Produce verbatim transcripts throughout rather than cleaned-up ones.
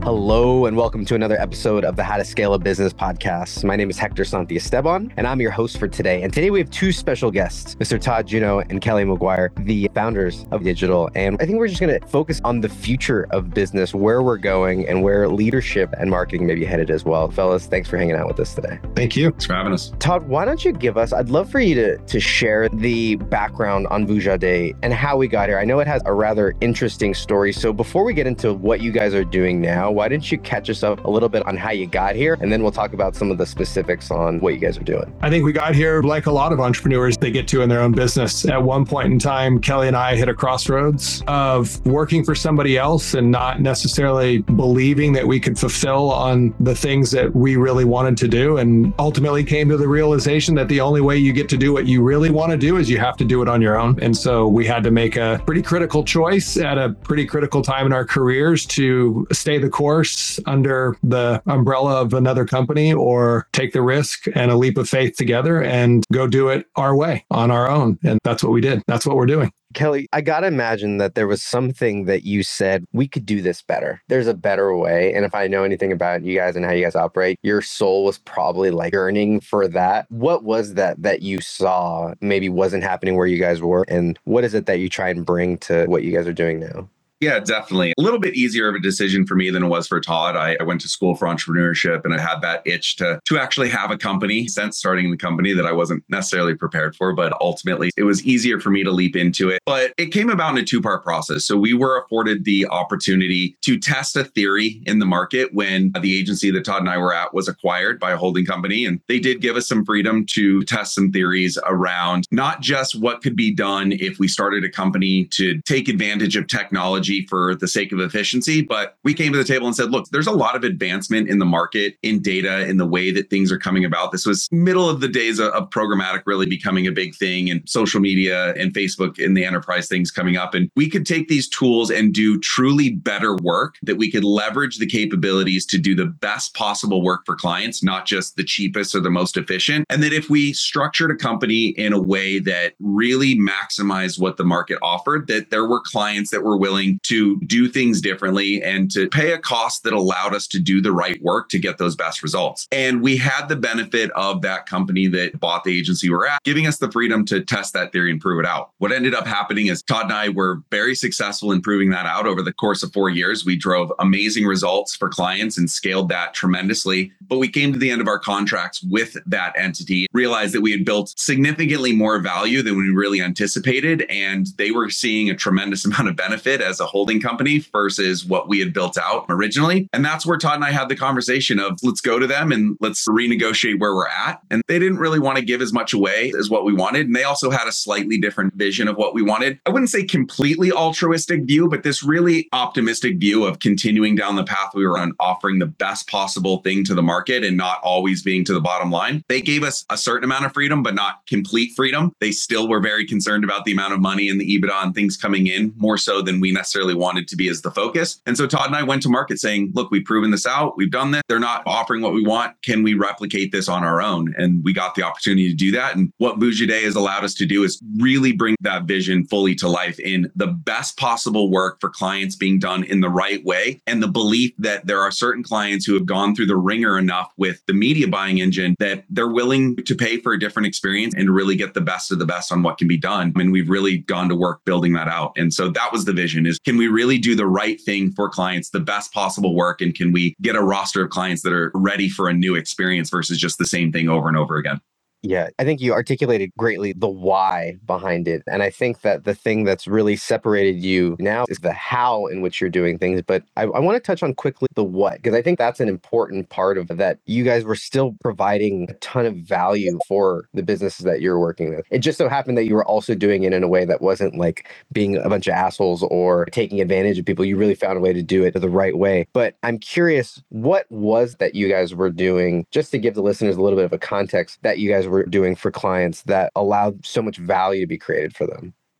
Hello and welcome to another episode of the How to Scale a Business podcast. My name is Hector Santiesteban and I'm your host for today. And today we have two special guests, Mister Todd Juneau and Kelly McGuire, the founders of Digital. And I think we're just going to focus on the future of business, where we're going and where leadership and marketing may be headed as well. Fellas, thanks for hanging out with us today. Thank you. Thanks for having us. Todd, why don't you give us, I'd love for you to, to share the background on Vujade and how we got here. I know it has a rather interesting story. So before we get into what you guys are doing now, why didn't you catch us up a little bit on how you got here? And then we'll talk about some of the specifics on what you guys are doing. I think we got here like a lot of entrepreneurs they get to in their own business. At one point in time, Kelly and I hit a crossroads of working for somebody else and not necessarily believing that we could fulfill on the things that we really wanted to do. And ultimately came to the realization that the only way you get to do what you really want to do is you have to do it on your own. And so we had to make a pretty critical choice at a pretty critical time in our careers to stay the course under the umbrella of another company or take the risk and a leap of faith together and go do it our way on our own. And that's what we did. That's what we're doing. Kelly, I got to imagine that there was something that you said, we could do this better. There's a better way. And if I know anything about you guys and how you guys operate, your soul was probably like yearning for that. What was that that you saw maybe wasn't happening where you guys were? And what is it that you try and bring to what you guys are doing now? Yeah, definitely. A little bit easier of a decision for me than it was for Todd. I, I went to school for entrepreneurship and I had that itch to, to actually have a company since starting the company that I wasn't necessarily prepared for, but ultimately it was easier for me to leap into it. But it came about in a two-part process. So we were afforded the opportunity to test a theory in the market when the agency that Todd and I were at was acquired by a holding company. And they did give us some freedom to test some theories around not just what could be done if we started a company to take advantage of technology for the sake of efficiency. But we came to the table and said, look, there's a lot of advancement in the market, in data, in the way that things are coming about. This was middle of the days of, of programmatic really becoming a big thing and social media and Facebook and the enterprise things coming up. And we could take these tools and do truly better work, that we could leverage the capabilities to do the best possible work for clients, not just the cheapest or the most efficient. And that if we structured a company in a way that really maximized what the market offered, that there were clients that were willing to do things differently and to pay a cost that allowed us to do the right work to get those best results. And we had the benefit of that company that bought the agency we're at, giving us the freedom to test that theory and prove it out. What ended up happening is Todd and I were very successful in proving that out over the course of four years. We drove amazing results for clients and scaled that tremendously. But we came to the end of our contracts with that entity, realized that we had built significantly more value than we really anticipated. And they were seeing a tremendous amount of benefit as a holding company versus what we had built out originally. And that's where Todd and I had the conversation of let's go to them and let's renegotiate where we're at. And they didn't really want to give as much away as what we wanted. And they also had a slightly different vision of what we wanted. I wouldn't say completely altruistic view, but this really optimistic view of continuing down the path we were on, offering the best possible thing to the market and not always being to the bottom line. They gave us a certain amount of freedom, but not complete freedom. They still were very concerned about the amount of money and the EBITDA and things coming in more so than we necessarily wanted to be as the focus. And so Todd and I went to market saying, look, we've proven this out. We've done this. They're not offering what we want. Can we replicate this on our own? And we got the opportunity to do that. And what Vujade has allowed us to do is really bring that vision fully to life in the best possible work for clients being done in the right way. And the belief that there are certain clients who have gone through the ringer enough with the media buying engine that they're willing to pay for a different experience and really get the best of the best on what can be done. I mean, we've really gone to work building that out. And so that was the vision is, can we really do the right thing for clients, the best possible work? And can we get a roster of clients that are ready for a new experience versus just the same thing over and over again? Yeah, I think you articulated greatly the why behind it. And I think that the thing that's really separated you now is the how in which you're doing things. But I, I want to touch on quickly the what, because I think that's an important part of that. You guys were still providing a ton of value for the businesses that you're working with. It just so happened that you were also doing it in a way that wasn't like being a bunch of assholes or taking advantage of people. You really found a way to do it the right way. But I'm curious, what was that you guys were doing, just to give the listeners a little bit of a context, that you guys were doing for clients that allowed so much value to be created for them?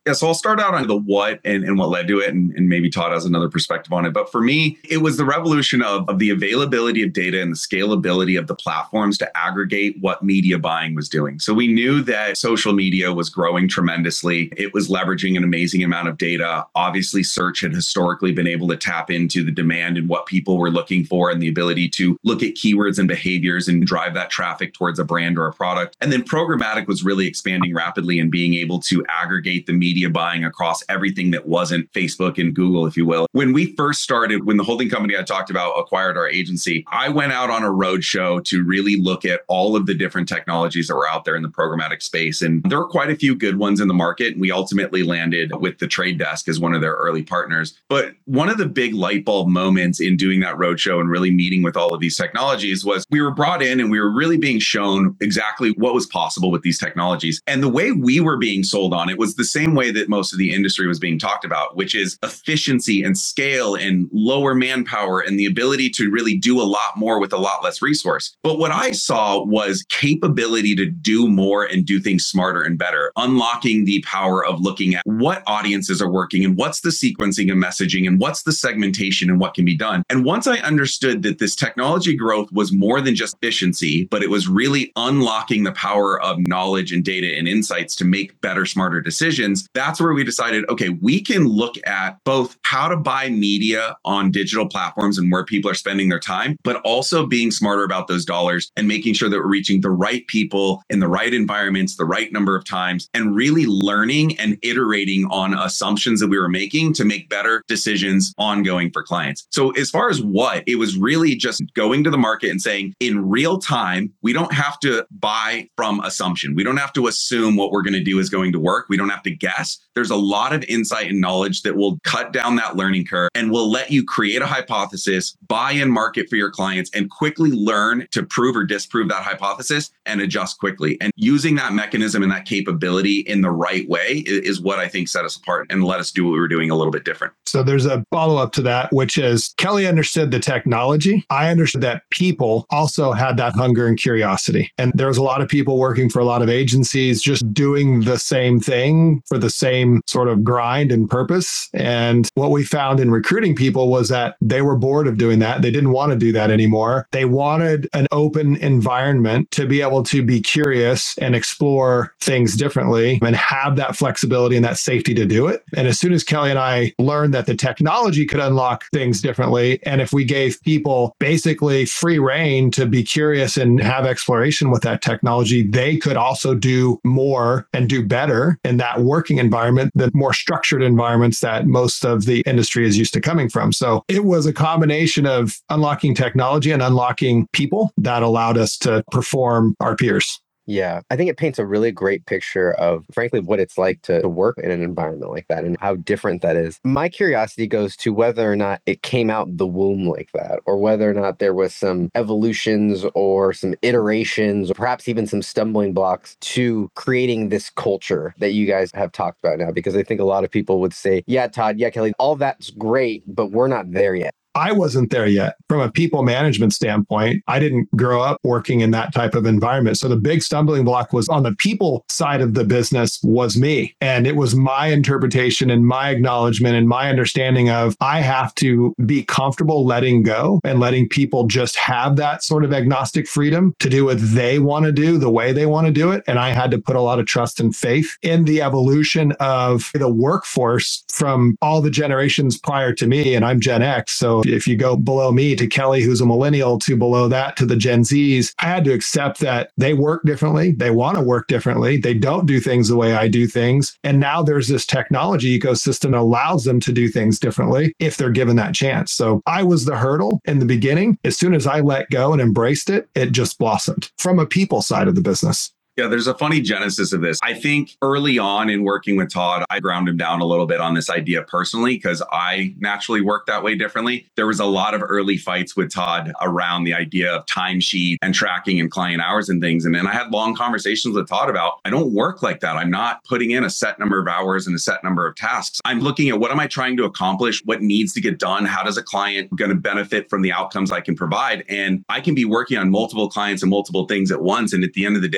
Yeah, so I'll start out on the what and, and what led to it, and, and maybe Todd has another perspective on it. But for me, it was the revolution of, of the availability of data and the scalability of the platforms to aggregate what media buying was doing. So we knew that social media was growing tremendously. It was leveraging an amazing amount of data. Obviously, search had historically been able to tap into the demand and what people were looking for and the ability to look at keywords and behaviors and drive that traffic towards a brand or a product. And then programmatic was really expanding rapidly and being able to aggregate the media buying across everything that wasn't Facebook and Google, if you will. When we first started, when the holding company I talked about acquired our agency, I went out on a roadshow to really look at all of the different technologies that were out there in the programmatic space. And there were quite a few good ones in the market. And we ultimately landed with the Trade Desk as one of their early partners. But one of the big light bulb moments in doing that roadshow and really meeting with all of these technologies was we were brought in and we were really being shown exactly what was possible with these technologies. And the way we were being sold on it was the same way that most of the industry was being talked about, which is efficiency and scale and lower manpower and the ability to really do a lot more with a lot less resource. But what I saw was capability to do more and do things smarter and better, unlocking the power of looking at what audiences are working and what's the sequencing and messaging and what's the segmentation and what can be done. And once I understood that this technology growth was more than just efficiency, but it was really unlocking the power of knowledge and data and insights to make better, smarter decisions, that's where we decided, okay, we can look at both how to buy media on digital platforms and where people are spending their time, but also being smarter about those dollars and making sure that we're reaching the right people in the right environments, the right number of times, and really learning and iterating on assumptions that we were making to make better decisions ongoing for clients. So as far as what, it was really just going to the market and saying, in real time, we don't have to buy from assumption. We don't have to assume what we're going to do is going to work. We don't have to guess. There's a lot of insight and knowledge that will cut down that learning curve and will let you create a hypothesis, buy and market for your clients, and quickly learn to prove or disprove that hypothesis and adjust quickly. And using that mechanism and that capability in the right way is what I think set us apart and let us do what we were doing a little bit different. So there's a follow-up to that, which is Kelly understood the technology. I understood that people also had that hunger and curiosity. And there was a lot of people working for a lot of agencies just doing the same thing for the same sort of grind and purpose. And what we found in recruiting people was that they were bored of doing that. They didn't want to do that anymore. They wanted an open environment to be able to be curious and explore things differently and have that flexibility and that safety to do it. And as soon as Kelly and I learned that the technology could unlock things differently, and if we gave people basically free rein to be curious and have exploration with that technology, they could also do more and do better in that working environment, the more structured environments that most of the industry is used to coming from. So it was a combination of unlocking technology and unlocking people that allowed us to perform our peers. Yeah, I think it paints a really great picture of, frankly, what it's like to, to work in an environment like that and how different that is. My curiosity goes to whether or not it came out the womb like that, or whether or not there was some evolutions or some iterations, or perhaps even some stumbling blocks to creating this culture that you guys have talked about now. Because I think a lot of people would say, yeah, Todd, yeah, Kelly, all that's great, but we're not there yet. I wasn't there yet. From a people management standpoint, I didn't grow up working in that type of environment. So the big stumbling block was on the people side of the business was me. And it was my interpretation and my acknowledgement and my understanding of I have to be comfortable letting go and letting people just have that sort of agnostic freedom to do what they want to do the way they want to do it. And I had to put a lot of trust and faith in the evolution of the workforce from all the generations prior to me. And I'm Gen X. So if you go below me to Kelly, who's a millennial, to below that to the Gen Zs, I had to accept that they work differently. They want to work differently. They don't do things the way I do things. And now there's this technology ecosystem that allows them to do things differently if they're given that chance. So I was the hurdle in the beginning. As soon as I let go and embraced it, it just blossomed from a people side of the business. Yeah, there's a funny genesis of this. I think early on in working with Todd, I ground him down a little bit on this idea personally because I naturally work that way differently. There was a lot of early fights with Todd around the idea of timesheet and tracking and client hours and things. And then I had long conversations with Todd about, I don't work like that. I'm not putting in a set number of hours and a set number of tasks. I'm looking at what am I trying to accomplish? What needs to get done? How does a client going to benefit from the outcomes I can provide? And I can be working on multiple clients and multiple things at once. And at the end of the day, it's going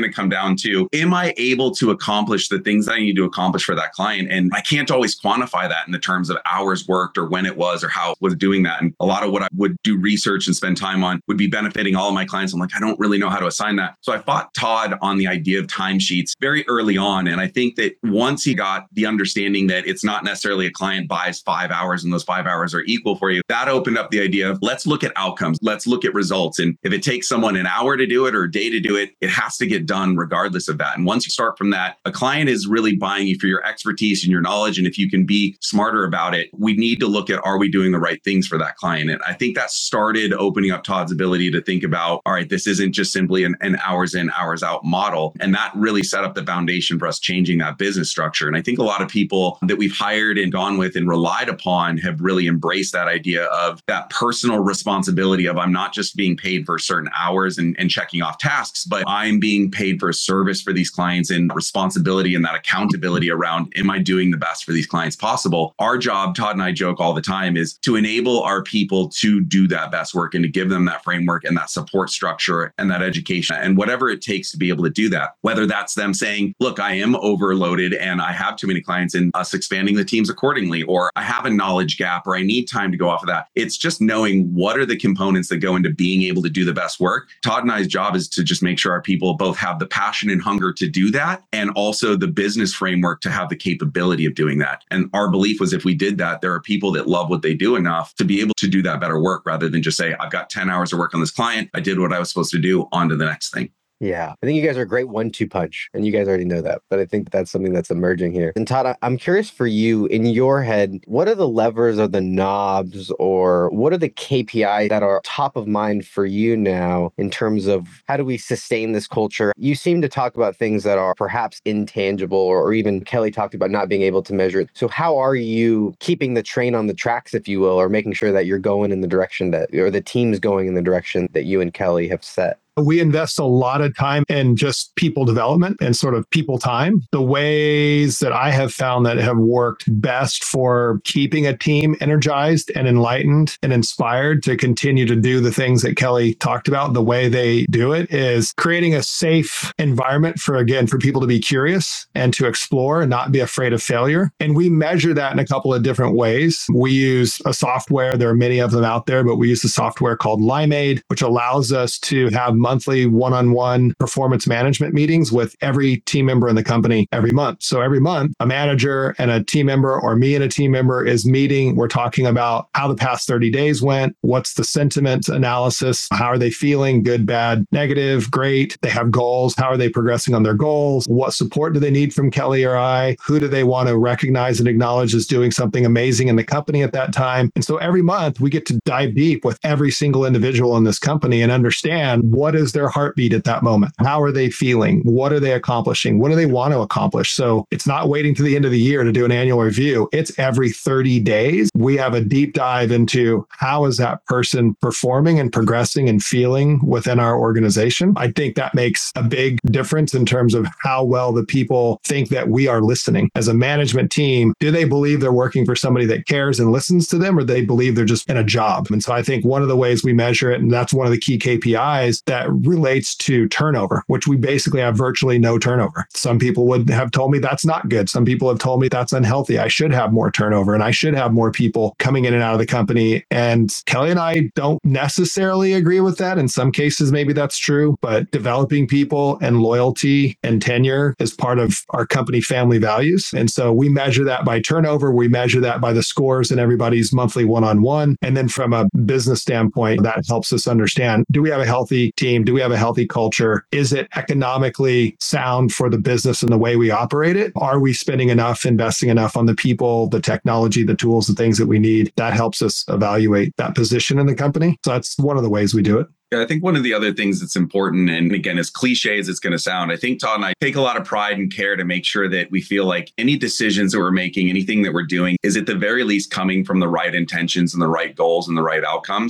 going to come down to, am I able to accomplish the things that I need to accomplish for that client? And I can't always quantify that in the terms of hours worked or when it was or how it was doing that. And a lot of what I would do research and spend time on would be benefiting all of my clients. I'm like, I don't really know how to assign that. So I fought Todd on the idea of timesheets very early on. And I think that once he got the understanding that it's not necessarily a client buys five hours and those five hours are equal for you, that opened up the idea of let's look at outcomes. Let's look at results. And if it takes someone an hour to do it or a day to do it, it has to get done regardless of that. And once you start from that, a client is really buying you for your expertise and your knowledge. And if you can be smarter about it, we need to look at, are we doing the right things for that client? And I think that started opening up Todd's ability to think about, all right, this isn't just simply an, an hours in, hours out model. And that really set up the foundation for us changing that business structure. And I think a lot of people that we've hired and gone with and relied upon have really embraced that idea of that personal responsibility of, I'm not just being paid for certain hours and, and checking off tasks, but I'm being paid for a service for these clients and responsibility and that accountability around, am I doing the best for these clients possible? Our job, Todd and I joke all the time, is to enable our people to do that best work and to give them that framework and that support structure and that education and whatever it takes to be able to do that. Whether that's them saying, look, I am overloaded and I have too many clients, and us expanding the teams accordingly, or I have a knowledge gap, or I need time to go off of that. It's just knowing what are the components that go into being able to do the best work. Todd and I's job is to just make sure our people both have the passion and hunger to do that, and also the business framework to have the capability of doing that. And our belief was, if we did that, there are people that love what they do enough to be able to do that better work, rather than just say, I've got ten hours of work on this client. I did what I was supposed to do, on to the next thing. Yeah, I think you guys are a great one two punch, and you guys already know that, but I think that's something that's emerging here. And Todd, I'm curious for you, in your head, what are the levers or the knobs, or what are the K P Is that are top of mind for you now in terms of how do we sustain this culture? You seem to talk about things that are perhaps intangible, or, or even Kelly talked about not being able to measure it. So how are you keeping the train on the tracks, if you will, or making sure that you're going in the direction that, or the team's going in the direction that you and Kelly have set? We invest a lot of time in just people development and sort of people time. The ways that I have found that have worked best for keeping a team energized and enlightened and inspired to continue to do the things that Kelly talked about, the way they do it, is creating a safe environment for, again, for people to be curious and to explore and not be afraid of failure. And we measure that in a couple of different ways. We use a software. There are many of them out there, but we use a software called Limeade, which allows us to have monthly one-on-one performance management meetings with every team member in the company every month. So every month, a manager and a team member, or me and a team member, is meeting. We're talking about how the past thirty days went. What's the sentiment analysis? How are they feeling? Good, bad, negative, great. They have goals. How are they progressing on their goals? What support do they need from Kelly or I? Who do they want to recognize and acknowledge as doing something amazing in the company at that time? And so every month we get to dive deep with every single individual in this company and understand what is their heartbeat at that moment. How are they feeling? What are they accomplishing? What do they want to accomplish? So it's not waiting to the end of the year to do an annual review. It's every thirty days. We have a deep dive into how is that person performing and progressing and feeling within our organization. I think that makes a big difference in terms of how well the people think that we are listening. As a management team, do they believe they're working for somebody that cares and listens to them, or do they believe they're just in a job? And so I think one of the ways we measure it, and that's one of the key K P Is that relates to turnover, which we basically have virtually no turnover. Some people would have told me that's not good. Some people have told me that's unhealthy. I should have more turnover and I should have more people coming in and out of the company. And Kelly and I don't necessarily agree with that. In some cases, maybe that's true, but developing people and loyalty and tenure is part of our company family values. And so we measure that by turnover. We measure that by the scores in everybody's monthly one-on-one. And then from a business standpoint, that helps us understand, do we have a healthy team? Do we have a healthy culture? Is it economically sound for the business and the way we operate it? Are we spending enough, investing enough on the people, the technology, the tools, the things that we need? That helps us evaluate that position in the company. So that's one of the ways we do it. Yeah, I think one of the other things that's important, and again, as cliche as it's going to sound, I think Todd and I take a lot of pride and care to make sure that we feel like any decisions that we're making, anything that we're doing, is at the very least coming from the right intentions and the right goals and the right outcomes. We try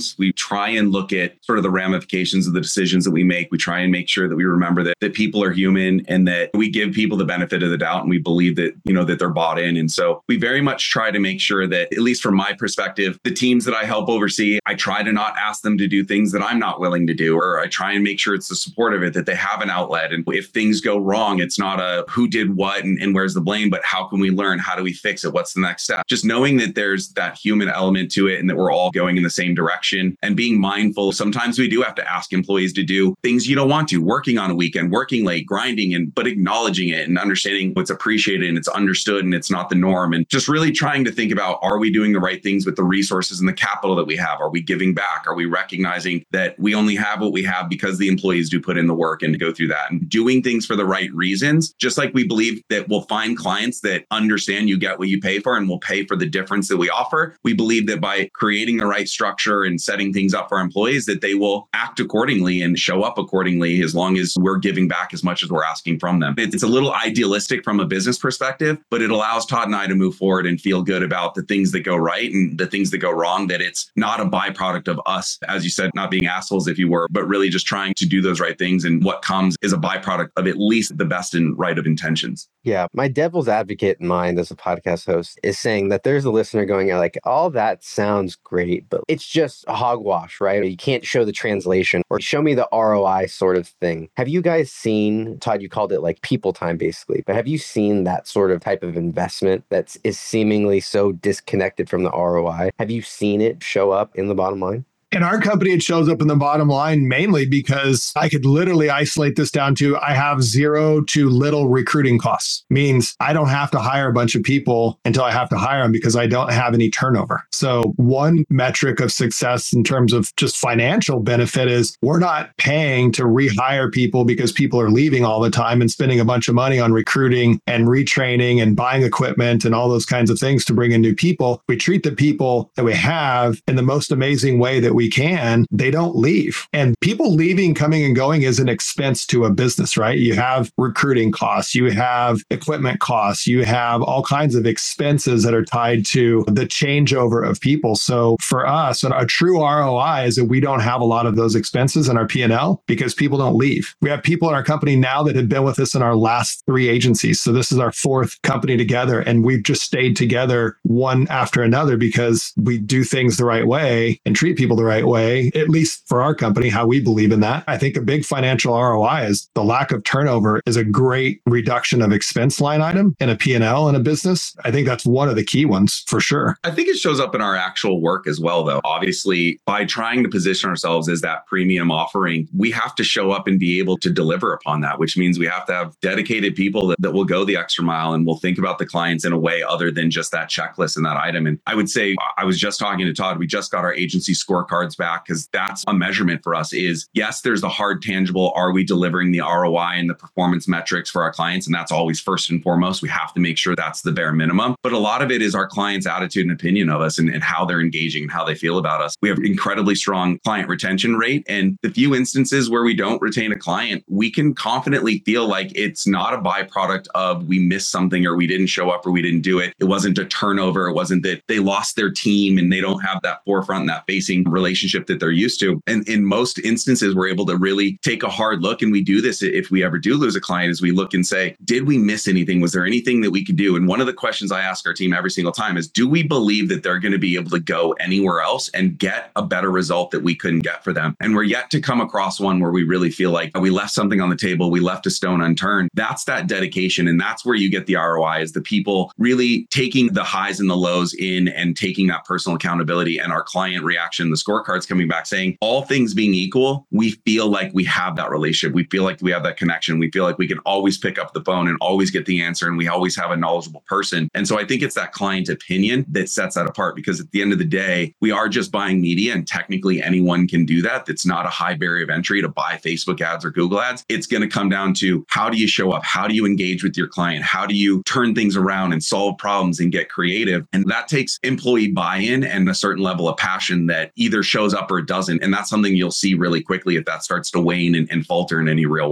try and look at sort of the ramifications of the decisions that we make. We try and make sure that we remember that, that people are human and that we give people the benefit of the doubt and we believe that, you know, that they're bought in. And so we very much try to make sure that, at least from my perspective, the teams that I help oversee, I try to not ask them to do things that I'm not willing to do, or I try and make sure it's the support of it, that they have an outlet. And if things go wrong, it's not a who did what and, and where's the blame, but how can we learn? How do we fix it? What's the next step? Just knowing that there's that human element to it and that we're all going in the same direction and being mindful. Sometimes we do have to ask employees to do things you don't want to, working on a weekend, working late, grinding, and but acknowledging it and understanding what's appreciated and it's understood and it's not the norm. And just really trying to think about, are we doing the right things with the resources and the capital that we have? Are we giving back? Are we recognizing that we only have what we have because the employees do put in the work and go through that and doing things for the right reasons? Just like we believe that we'll find clients that understand you get what you pay for and will pay for the difference that we offer. We believe that by creating the right structure and setting things up for our employees, that they will act accordingly and show up accordingly as long as we're giving back as much as we're asking from them. It's a little idealistic from a business perspective, but it allows Todd and I to move forward and feel good about the things that go right and the things that go wrong, that it's not a byproduct of us, as you said, not being assholes, if you were, but really just trying to do those right things. And what comes is a byproduct of at least the best and right of intentions. Yeah, my devil's advocate mind as a podcast host is saying that there's a listener going like, all that sounds great, but it's just a hogwash, right? You can't show the translation or show me the R O I sort of thing. Have you guys seen, Todd, you called it like people time basically, but have you seen that sort of type of investment that is seemingly so disconnected from the R O I? Have you seen it show up in the bottom line? In our company, it shows up in the bottom line mainly because I could literally isolate this down to I have zero to little recruiting costs. Means I don't have to hire a bunch of people until I have to hire them because I don't have any turnover. So one metric of success in terms of just financial benefit is we're not paying to rehire people because people are leaving all the time and spending a bunch of money on recruiting and retraining and buying equipment and all those kinds of things to bring in new people. We treat the people that we have in the most amazing way that we we can, they don't leave. And people leaving, coming and going is an expense to a business, right? You have recruiting costs, you have equipment costs, you have all kinds of expenses that are tied to the changeover of people. So for us, a true R O I is that we don't have a lot of those expenses in our P and L because people don't leave. We have people in our company now that have been with us in our last three agencies. So this is our fourth company together, and we've just stayed together one after another because we do things the right way and treat people the right way, at least for our company, how we believe in that. I think a big financial R O I is the lack of turnover is a great reduction of expense line item in a P and L in a business. I think that's one of the key ones for sure. I think it shows up in our actual work as well, though. Obviously, by trying to position ourselves as that premium offering, we have to show up and be able to deliver upon that, which means we have to have dedicated people that, that will go the extra mile and will think about the clients in a way other than just that checklist and that item. And I would say, I was just talking to Todd, we just got our agency scorecard back because that's a measurement for us is, yes, there's the hard tangible. Are we delivering the R O I and the performance metrics for our clients? And that's always first and foremost. We have to make sure that's the bare minimum. But a lot of it is our clients' attitude and opinion of us and, and how they're engaging and how they feel about us. We have incredibly strong client retention rate. And the few instances where we don't retain a client, we can confidently feel like it's not a byproduct of we missed something or we didn't show up or we didn't do it. It wasn't a turnover. It wasn't that they lost their team and they don't have that forefront and that facing relationship that they're used to. And in most instances, we're able to really take a hard look. And we do this if we ever do lose a client, is we look and say, did we miss anything? Was there anything that we could do? And one of the questions I ask our team every single time is, do we believe that they're going to be able to go anywhere else and get a better result that we couldn't get for them? And we're yet to come across one where we really feel like we left something on the table, we left a stone unturned. That's that dedication. And that's where you get the R O I, is the people really taking the highs and the lows in and taking that personal accountability, and our client reaction, the scorecards coming back saying, all things being equal, we feel like we have that relationship. We feel like we have that connection. We feel like we can always pick up the phone and always get the answer. And we always have a knowledgeable person. And so I think it's that client opinion that sets that apart, because at the end of the day, we are just buying media, and technically anyone can do that. It's not a high barrier of entry to buy Facebook ads or Google ads. It's going to come down to, how do you show up? How do you engage with your client? How do you turn things around and solve problems and get creative? And that takes employee buy-in and a certain level of passion that either shows up or it doesn't. And that's something you'll see really quickly if that starts to wane and, and falter in any real way.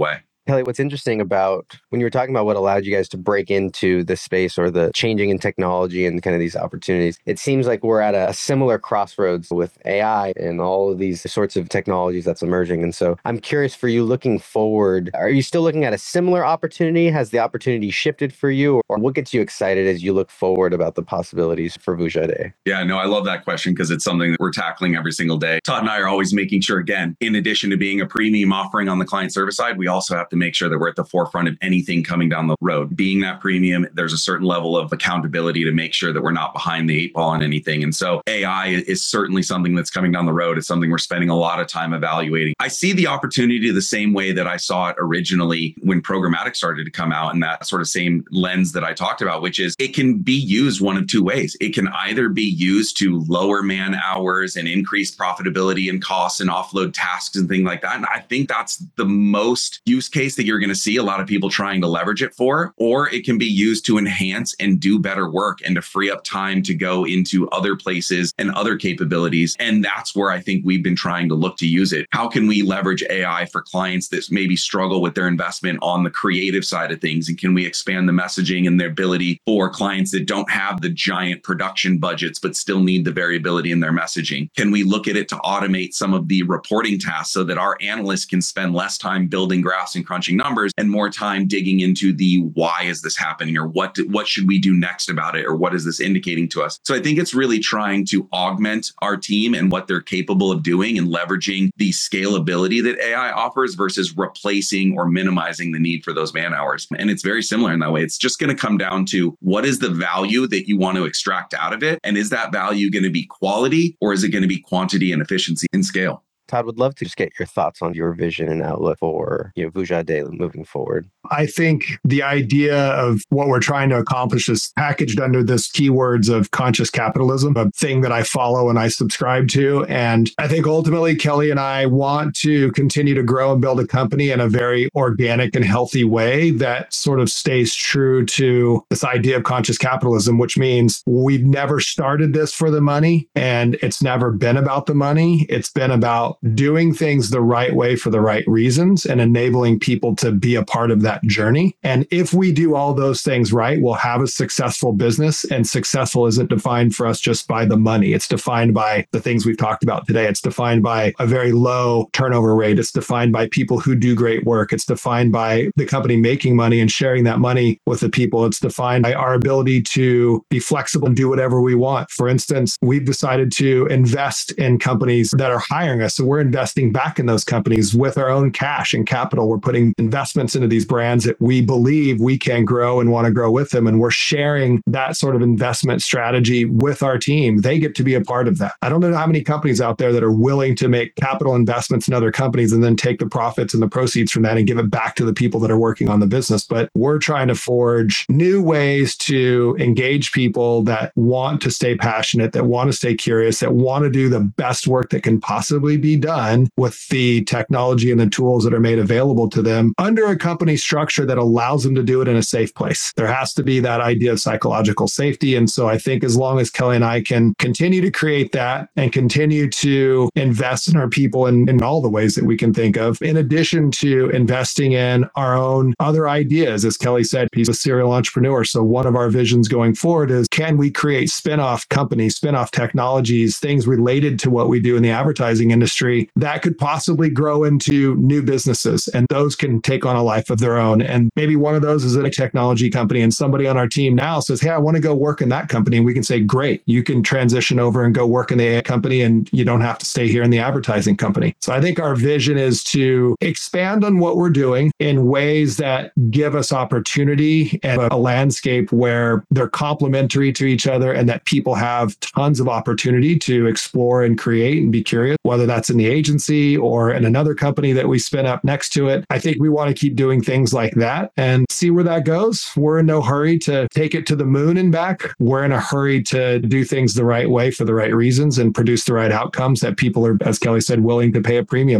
Kelly, what's interesting about when you were talking about what allowed you guys to break into the space or the changing in technology and kind of these opportunities, it seems like we're at a similar crossroads with A I and all of these sorts of technologies that's emerging. And so I'm curious for you looking forward, are you still looking at a similar opportunity? Has the opportunity shifted for you? Or what gets you excited as you look forward about the possibilities for Vujade? Yeah, no, I love that question because it's something that we're tackling every single day. Todd and I are always making sure, again, in addition to being a premium offering on the client service side, we also have to make sure that we're at the forefront of anything coming down the road. Being that premium, there's a certain level of accountability to make sure that we're not behind the eight ball on anything. And so A I is certainly something that's coming down the road. It's something we're spending a lot of time evaluating. I see the opportunity the same way that I saw it originally when programmatic started to come out, and that sort of same lens that I talked about, which is it can be used one of two ways. It can either be used to lower man hours and increase profitability and costs and offload tasks and things like that. And I think that's the most use case that you're going to see a lot of people trying to leverage it for, or it can be used to enhance and do better work and to free up time to go into other places and other capabilities. And that's where I think we've been trying to look to use it. How can we leverage A I for clients that maybe struggle with their investment on the creative side of things? And can we expand the messaging and their ability for clients that don't have the giant production budgets, but still need the variability in their messaging? Can we look at it to automate some of the reporting tasks so that our analysts can spend less time building graphs and crunching numbers and more time digging into the why is this happening, or what, what should we do next about it, or what is this indicating to us? So I think it's really trying to augment our team and what they're capable of doing and leveraging the scalability that A I offers versus replacing or minimizing the need for those man hours. And it's very similar in that way. It's just going to come down to what is the value that you want to extract out of it? And is that value going to be quality, or is it going to be quantity and efficiency and scale? Todd, would love to just get your thoughts on your vision and outlook for, you know, Vujade moving forward. I think the idea of what we're trying to accomplish is packaged under this keywords of conscious capitalism, a thing that I follow and I subscribe to. And I think ultimately Kelly and I want to continue to grow and build a company in a very organic and healthy way that sort of stays true to this idea of conscious capitalism, which means we've never started this for the money, and it's never been about the money. It's been about doing things the right way for the right reasons and enabling people to be a part of that journey. And if we do all those things right, we'll have a successful business. And successful isn't defined for us just by the money. It's defined by the things we've talked about today. It's defined by a very low turnover rate. It's defined by people who do great work. It's defined by the company making money and sharing that money with the people. It's defined by our ability to be flexible and do whatever we want. For instance, we've decided to invest in companies that are hiring us. So we're investing back in those companies with our own cash and capital. We're putting investments into these brands that we believe we can grow and want to grow with them. And we're sharing that sort of investment strategy with our team. They get to be a part of that. I don't know how many companies out there that are willing to make capital investments in other companies and then take the profits and the proceeds from that and give it back to the people that are working on the business. But we're trying to forge new ways to engage people that want to stay passionate, that want to stay curious, that want to do the best work that can possibly be done with the technology and the tools that are made available to them under a company structure that allows them to do it in a safe place. There has to be that idea of psychological safety. And so I think as long as Kelly and I can continue to create that and continue to invest in our people in, in all the ways that we can think of, in addition to investing in our own other ideas, as Kelly said, he's a serial entrepreneur. So one of our visions going forward is, can we create spin-off companies, spin-off technologies, things related to what we do in the advertising industry that could possibly grow into new businesses, and those can take on a life of their own. And maybe one of those is a technology company, and somebody on our team now says, hey, I want to go work in that company. And we can say, great, you can transition over and go work in the A I company, and you don't have to stay here in the advertising company. So I think our vision is to expand on what we're doing in ways that give us opportunity and a landscape where they're complementary to each other, and that people have tons of opportunity to explore and create and be curious, whether that's in the agency or in another company that we spin up next to it. I think we want to keep doing things like that and see where that goes. We're in no hurry to take it to the moon and back. We're in a hurry to do things the right way for the right reasons and produce the right outcomes that people are, as Kelly said, willing to pay a premium for.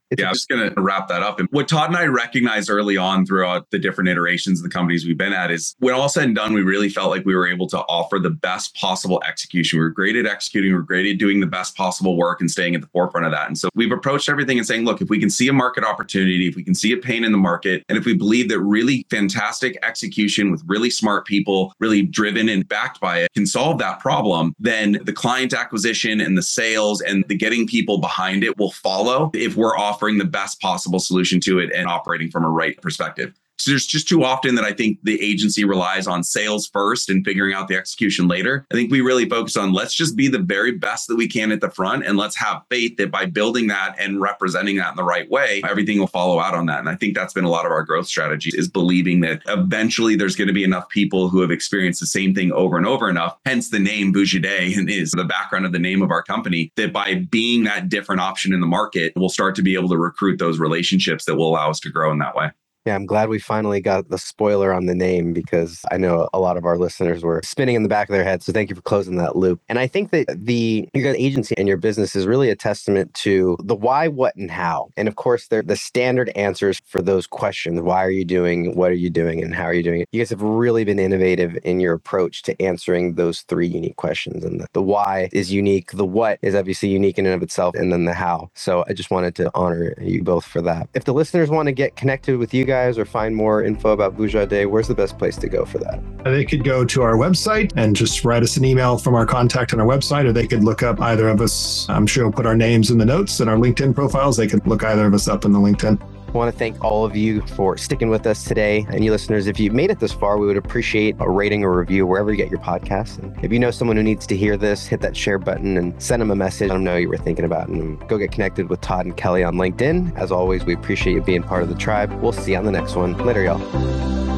It's yeah, I was going to wrap that up. And what Todd and I recognized early on throughout the different iterations of the companies we've been at is when all said and done, we really felt like we were able to offer the best possible execution. We were great at executing. We were great at doing the best possible work and staying at the forefront of that. And so we've approached everything and saying, look, if we can see a market opportunity, if we can see a pain in the market, and if we believe that really fantastic execution with really smart people, really driven and backed by it can solve that problem, then the client acquisition and the sales and the getting people behind it will follow if we're offering the best possible solution to it and operating from a right perspective. So there's just too often that I think the agency relies on sales first and figuring out the execution later. I think we really focus on let's just be the very best that we can at the front. And let's have faith that by building that and representing that in the right way, everything will follow out on that. And I think that's been a lot of our growth strategy is believing that eventually there's going to be enough people who have experienced the same thing over and over enough. Hence the name Bougie and is the background of the name of our company, that by being that different option in the market, we'll start to be able to recruit those relationships that will allow us to grow in that way. Yeah, I'm glad we finally got the spoiler on the name because I know a lot of our listeners were spinning in the back of their head. So thank you for closing that loop. And I think that the your agency and your business is really a testament to the why, what, and how. And of course, they're the standard answers for those questions. Why are you doing? What are you doing? And how are you doing it? You guys have really been innovative in your approach to answering those three unique questions. And the, the why is unique. The what is obviously unique in and of itself. And then the how. So I just wanted to honor you both for that. If the listeners want to get connected with you guys or find more info about Bougie, where's the best place to go for that? They could go to our website and just write us an email from our contact on our website, or they could look up either of us. I'm sure we'll put our names in the notes and our LinkedIn profiles. They could look either of us up in the LinkedIn. I want to thank all of you for sticking with us today. And you listeners, if you've made it this far, we would appreciate a rating or review wherever you get your podcasts. And if you know someone who needs to hear this, hit that share button and send them a message. Let them know you were thinking about it. And go get connected with Todd and Kelly on LinkedIn. As always, we appreciate you being part of the tribe. We'll see you on the next one. Later, y'all.